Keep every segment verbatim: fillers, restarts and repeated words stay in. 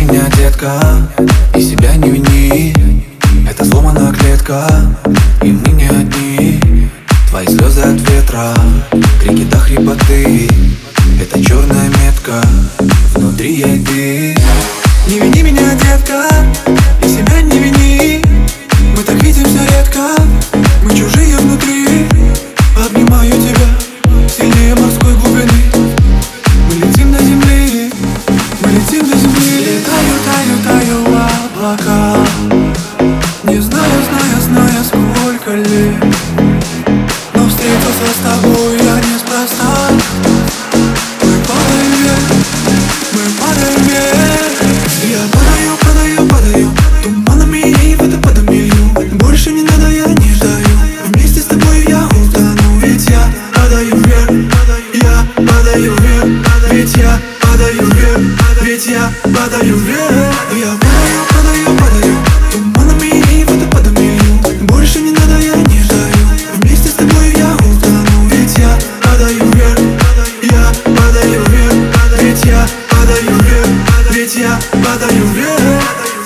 меня, детка, и себя не вини. Это сломанная клетка, и мы не одни. Твои слезы от ветра, крики до хрипоты. Это черная метка, внутри я и ты. Не вини меня, детка, и себя не вини. Мы так видимся редко, мы чужие внутри. Обнимаю тебя сильнее морской глубины. Мы летим до земли, мы летим до земли. Летаю, таю, таю облака, не знаю, зная, зная, сколько лет. Но встретился с тобой я неспроста. Мы падаем вверх, мы падаем вверх. Я падаю, падаю, падаю туманами и водопадами лью. Больше не надо, я не ждаю. Вместе с тобой я утону. Ведь я падаю вверх, я падаю вверх. Ведь я падаю вверх, ведь я падаю вверх. Я падаю, падаю, падаю туманами и водопадами лью. Больше не надо, я не ждаю. Вместе с тобой я утону. Ведь я падаю вверх, я падаю вверх. Ведь я падаю вверх, ведь я падаю вверх.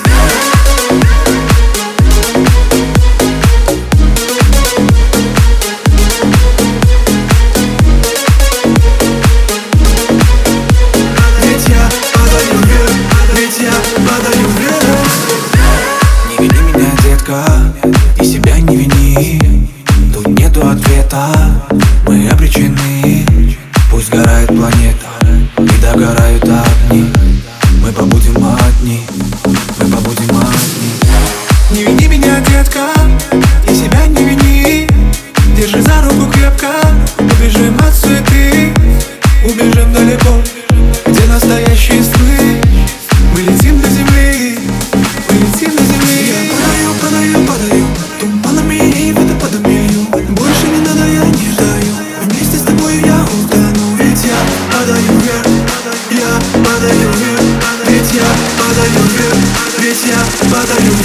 Не вини меня, детка, и себя не вини. Тут нету ответа, мы обречены. Пусть сгорает планета и догорают огни. Мы побудем одни, мы побудем одни. Не вини меня, детка, и себя не вини. Держи за руку крепко, убежим от суеты. Убежим далеко, где настоящие сны. Мы летим до земли, мы летим до земли. Я падаю, падаю, падаю туманами и водопадами лью. Больше не надо, я не ждаю. Вместе с тобой я утону. Ведь я падаю вверх, я падаю вверх. Ведь я падаю вверх, ведь я падаю вверх.